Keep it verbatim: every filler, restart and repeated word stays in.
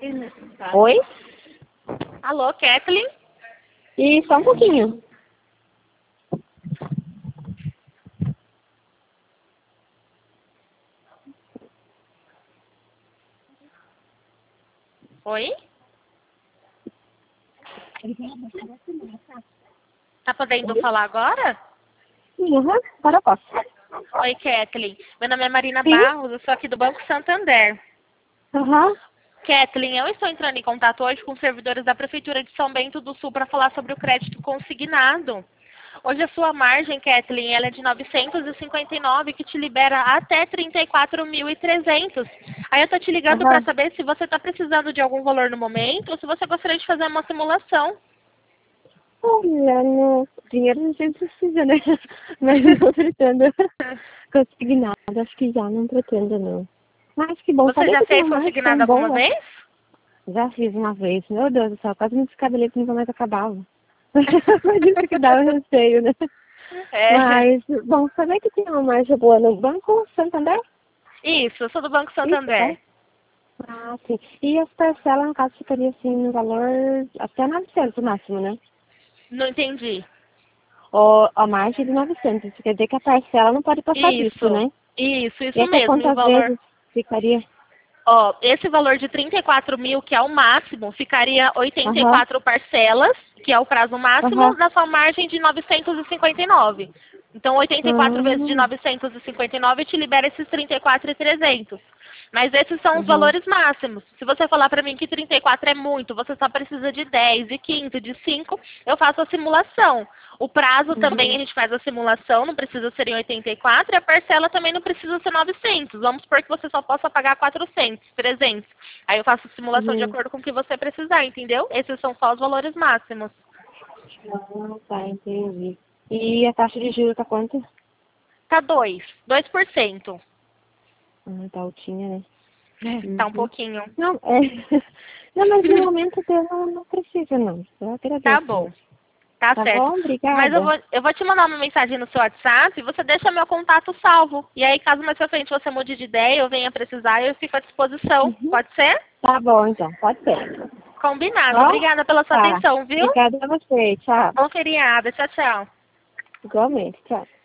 Oi? Alô, Kathleen? E só um pouquinho. Oi? Tá podendo falar agora? Uhum, agora eu posso. Oi, Kathleen. Meu nome é Marina Sim. Barros, eu sou aqui do Banco Santander. Aham. Kathleen, eu estou entrando em contato hoje com os servidores da Prefeitura de São Bento do Sul para falar sobre o crédito consignado. Hoje a sua margem, Kathleen, ela é de novecentos e cinquenta e nove, que te libera até trinta e quatro mil e trezentos. Aí eu tô te ligando para Aham. saber se você está precisando de algum valor no momento ou se você gostaria de fazer uma simulação. Olha, no dinheiro a gente precisa, né? Mas não pretendo conseguir nada. Acho que já não pretendo, não. Mas que bom Você saber já que tem fez uma margem consignado tão alguma boa. vez? Já fiz uma vez. Meu Deus do céu, quase me descabelei que nunca mais acabava. Mas isso que dá o receio, né? É. Mas, bom, saber que tem uma margem boa no Banco Santander? Isso, eu sou do Banco Isso, é? Santander. Ah, sim. E as parcelas, no caso, ficaria assim, no valor até novecentos no máximo, né? Não entendi. Ou a margem de novecentos. Isso quer dizer que a parcela não pode passar disso, Isso, né? isso, E isso até mesmo. E o quantas valor? vezes ficaria? Ó, esse valor de trinta e quatro mil, que é o máximo, ficaria oitenta e Aham, quatro parcelas, que é o prazo máximo, aham. na sua margem de novecentos e cinquenta e nove. Então, oitenta e quatro vezes de Hum, novecentos e cinquenta e nove te libera esses trinta e quatro mil e trezentos. Mas esses são os aham. valores máximos. Se você falar para mim que trinta e quatro é muito, você só precisa de dez, de quinze, de cinco, eu faço a simulação. O prazo também a Uhum, gente faz a simulação, não precisa ser em oitenta e quatro, e a parcela também não precisa ser novecentos. Vamos supor que você só possa pagar quatrocentos, trezentos. Aí eu faço a simulação de uhum. acordo com o que você precisar, entendeu? Esses são só os valores máximos. Ah, tá, entendi. E a taxa de juros tá quanto? Tá dois, dois por cento. Ah, tá altinha, né? Tá um Uhum. pouquinho. Não, é. Não, mas no momento eu não, não precisa, não. Eu Tá agradeço bom. mesmo. Tá Tá certo. bom? Mas eu Obrigada. vou, eu vou te mandar uma mensagem no seu WhatsApp e você deixa meu contato salvo. E aí, caso mais pra frente você mude de ideia ou venha precisar, eu fico à disposição. Uhum. Pode ser? Tá bom, então. Pode ser. Combinado. Ó, Obrigada pela sua tá. atenção, viu? Obrigada a você. Tchau. Bom feriado. Tchau, tchau. Igualmente. Tchau.